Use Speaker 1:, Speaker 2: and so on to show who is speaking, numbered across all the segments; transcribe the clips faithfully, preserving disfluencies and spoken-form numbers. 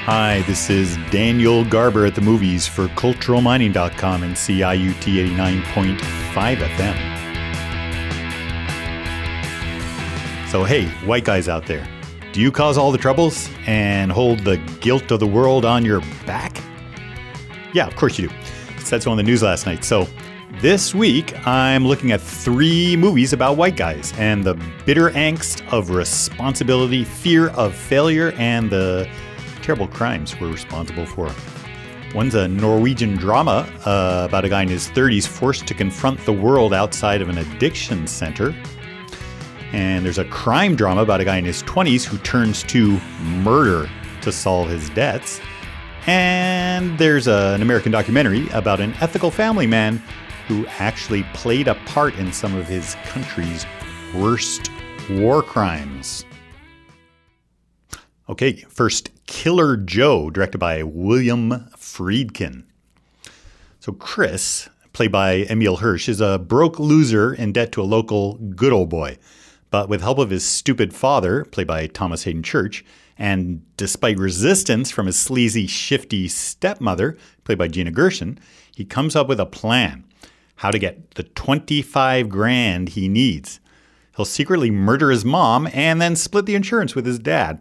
Speaker 1: Hi, this is Daniel Garber at the movies for cultural mining dot com and C I U T eighty-nine point five F M. So hey, white guys out there, do you cause all the troubles and hold the guilt of the world on your back? Yeah, of course you do. It said so on the news last night. So this week, I'm looking at three movies about white guys and the bitter angst of responsibility, fear of failure, and the terrible crimes we're responsible for. One's a Norwegian drama uh, about a guy in his thirties forced to confront the world outside of an addiction center. And there's a crime drama about a guy in his twenties who turns to murder to solve his debts. And there's a, an American documentary about an ethical family man who actually played a part in some of his country's worst war crimes. Okay, first, Killer Joe, directed by William Friedkin. So Chris, played by Emil Hirsch, is a broke loser in debt to a local good old boy. But with help of his stupid father, played by Thomas Hayden Church, and despite resistance from his sleazy, shifty stepmother, played by Gina Gershon, he comes up with a plan. How to get the twenty-five grand he needs. He'll secretly murder his mom and then split the insurance with his dad.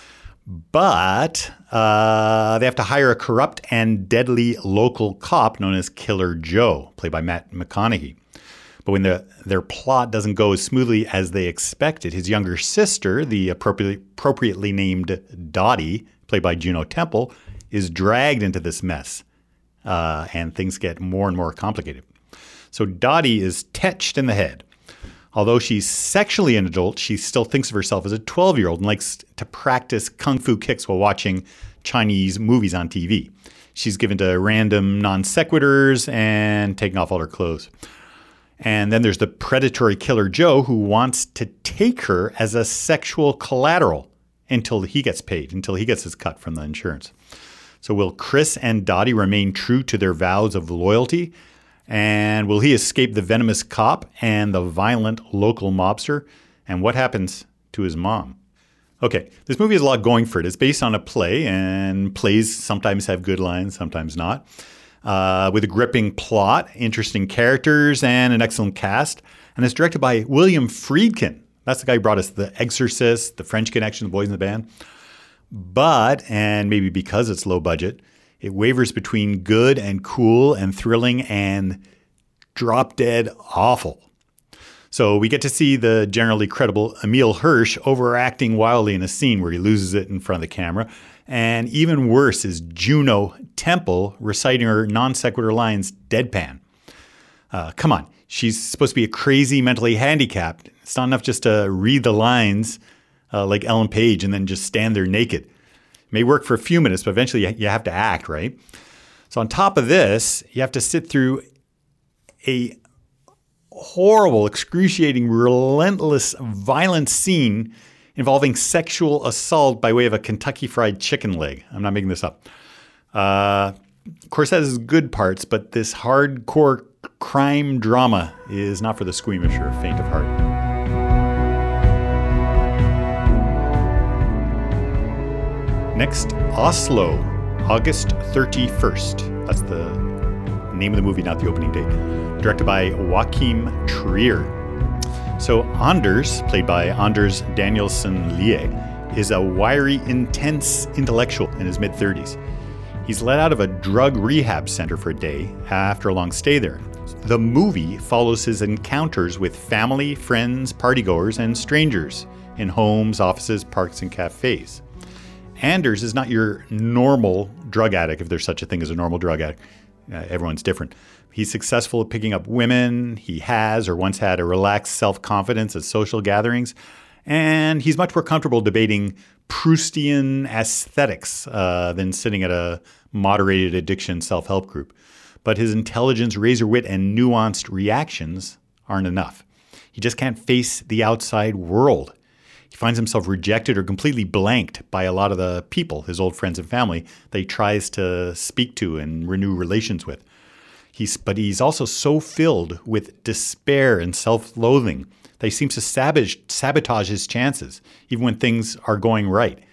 Speaker 1: But uh, they have to hire a corrupt and deadly local cop known as Killer Joe, played by Matt McConaughey. But when the, their plot doesn't go as smoothly as they expected, his younger sister, the appropriately, appropriately named Dottie, played by Juno Temple, is dragged into this mess. Uh, and things get more and more complicated. So Dottie is tetched in the head. Although she's sexually an adult, she still thinks of herself as a twelve-year-old and likes to practice kung fu kicks while watching Chinese movies on T V. She's given to random non sequiturs and taking off all her clothes. And then there's the predatory Killer Joe who wants to take her as a sexual collateral until he gets paid, until he gets his cut from the insurance. So will Chris and Dottie remain true to their vows of loyalty? And will he escape the venomous cop and the violent local mobster? And what happens to his mom? Okay, this movie has a lot going for it. It's based on a play, and plays sometimes have good lines, sometimes not. Uh, with a gripping plot, interesting characters, and an excellent cast. And it's directed by William Friedkin. That's the guy who brought us The Exorcist, The French Connection, The Boys in the Band. But, and maybe because it's low budget, it wavers between good and cool and thrilling and drop-dead awful. So we get to see the generally credible Emil Hirsch overacting wildly in a scene where he loses it in front of the camera. And even worse is Juno Temple reciting her non sequitur lines deadpan. Uh, come on, she's supposed to be a crazy mentally handicapped. It's not enough just to read the lines uh, like Ellen Page and then just stand there naked. It may work for a few minutes, but eventually you have to act, right? So on top of this, you have to sit through a horrible, excruciating, relentless, violent scene involving sexual assault by way of a Kentucky Fried Chicken leg. I'm not making this up. Uh, of course, that has good parts, but this hardcore crime drama is not for the squeamish or faint of heart. Next, Oslo, August thirty-first. That's the name of the movie, not the opening date. Directed by Joachim Trier. So Anders, played by Anders Danielsen Lie, is a wiry, intense intellectual in his mid-thirties. He's let out of a drug rehab center for a day after a long stay there. The movie follows his encounters with family, friends, partygoers, and strangers in homes, offices, parks, and cafes. Anders is not your normal drug addict, if there's such a thing as a normal drug addict. Uh, everyone's different. He's successful at picking up women. He has or once had a relaxed self-confidence at social gatherings. And he's much more comfortable debating Proustian aesthetics uh, than sitting at a moderated addiction self-help group. But his intelligence, razor wit, and nuanced reactions aren't enough. He just can't face the outside world. He finds himself rejected or completely blanked by a lot of the people, his old friends and family, that he tries to speak to and renew relations with. He's, but he's also so filled with despair and self-loathing that he seems to sabotage, sabotage his chances, even when things are going right.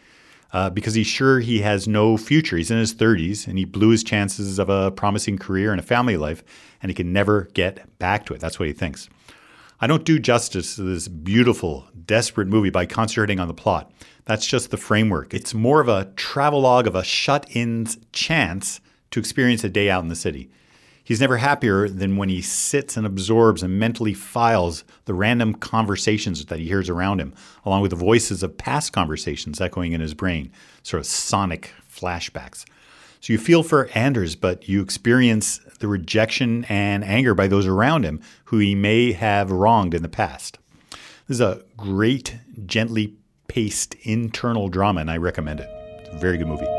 Speaker 1: uh, because he's sure he has no future. He's in his thirties, and he blew his chances of a promising career and a family life, and he can never get back to it. That's what he thinks. I don't do justice to this beautiful, desperate movie by concentrating on the plot. That's just the framework. It's more of a travelogue of a shut-in's chance to experience a day out in the city. He's never happier than when he sits and absorbs and mentally files the random conversations that he hears around him, along with the voices of past conversations echoing in his brain, sort of sonic flashbacks. So you feel for Anders, but you experience the rejection and anger by those around him who he may have wronged in the past. This is a great, gently paced internal drama, and I recommend it. It's a very good movie.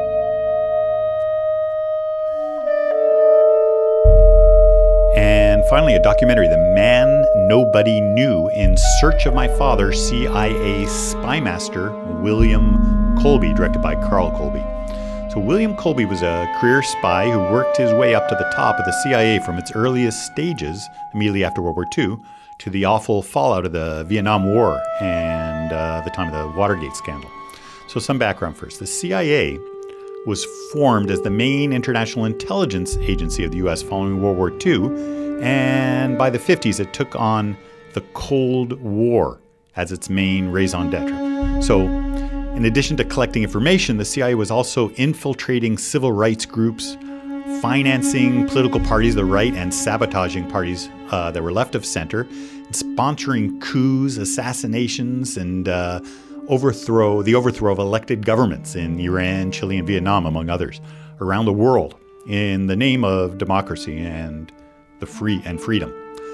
Speaker 1: And finally, a documentary, The Man Nobody Knew, In Search of My Father, C I A Spy Master William Colby, directed by Carl Colby. So William Colby was a career spy who worked his way up to the top of the C I A from its earliest stages, immediately after World War Two, to the awful fallout of the Vietnam War and uh, the time of the Watergate scandal. So some background first. The C I A was formed as the main international intelligence agency of the U S following World War Two, and by the fifties it took on the Cold War as its main raison d'etre. So in addition to collecting information, the C I A was also infiltrating civil rights groups, financing political parties to the right and sabotaging parties uh, that were left of center, and sponsoring coups, assassinations, and uh, overthrow the overthrow of elected governments in Iran, Chile, and Vietnam, among others, around the world in the name of democracy and the free and freedom.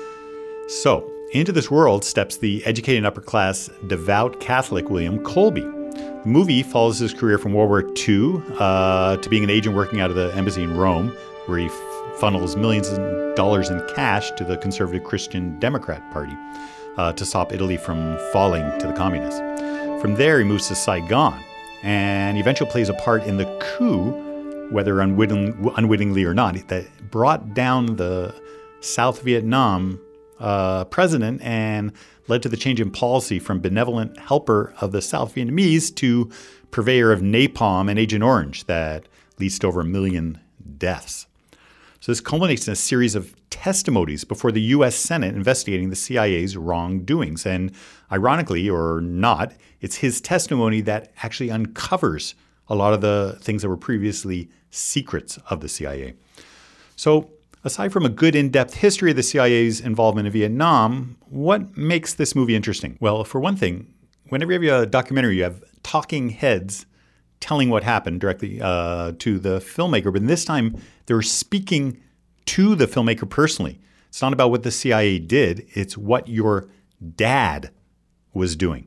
Speaker 1: So, into this world steps the educated upper-class, devout Catholic William Colby. The movie follows his career from World War Two uh, to being an agent working out of the embassy in Rome, where he f- funnels millions of dollars in cash to the conservative Christian Democrat Party uh, to stop Italy from falling to the communists. From there, he moves to Saigon and eventually plays a part in the coup, whether unwitting, unwittingly or not, that brought down the South Vietnam uh, president and led to the change in policy from benevolent helper of the South Vietnamese to purveyor of napalm and Agent Orange that leads to over a million deaths. So this culminates in a series of testimonies before the U S Senate investigating the C I A's wrongdoings. And ironically, or not, it's his testimony that actually uncovers a lot of the things that were previously secrets of the C I A. So aside from a good in-depth history of the C I A's involvement in Vietnam, what makes this movie interesting? Well, for one thing, whenever you have a documentary, you have talking heads telling what happened directly uh, to the filmmaker, but this time they were speaking to the filmmaker personally. It's not about what the C I A did, it's what your dad was doing.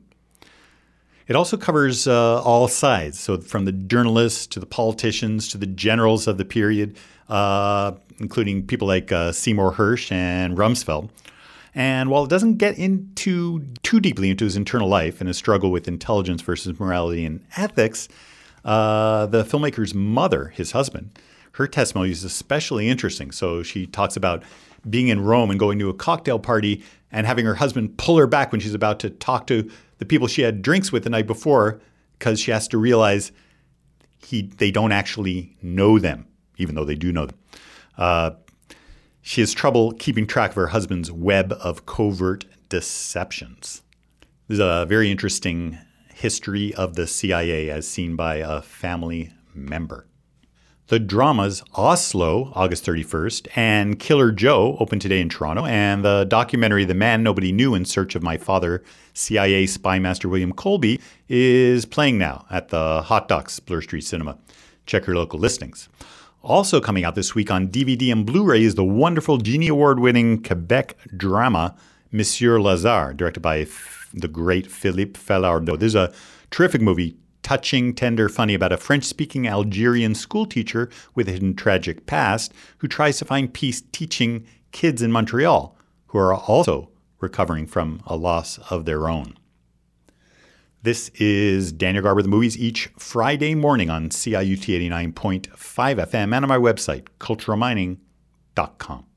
Speaker 1: It also covers uh, all sides, so from the journalists to the politicians to the generals of the period, uh, including people like uh, Seymour Hersh and Rumsfeld. And while it doesn't get into too deeply into his internal life and his struggle with intelligence versus morality and ethics, uh, the filmmaker's mother, his husband, her testimony is especially interesting. So she talks about being in Rome and going to a cocktail party and having her husband pull her back when she's about to talk to the people she had drinks with the night before, because she has to realize he they don't actually know them, even though they do know them. Uh, she has trouble keeping track of her husband's web of covert deceptions. There's a very interesting history of the C I A as seen by a family member. The dramas Oslo, August thirty-first, and Killer Joe open today in Toronto, and the documentary The Man Nobody Knew, In Search of My Father, C I A Spy Master William Colby, is playing now at the Hot Docs Bloor Street Cinema. Check your local listings. Also coming out this week on D V D and Blu-ray is the wonderful Genie Award-winning Quebec drama Monsieur Lazare, directed by f- the great Philippe Falardeau. This is a terrific movie, touching, tender, funny, about a French-speaking Algerian schoolteacher with a hidden tragic past who tries to find peace teaching kids in Montreal who are also recovering from a loss of their own. This is Daniel Garber, The Movies, each Friday morning on C I U T eighty-nine point five F M and on my website, cultural mining dot com.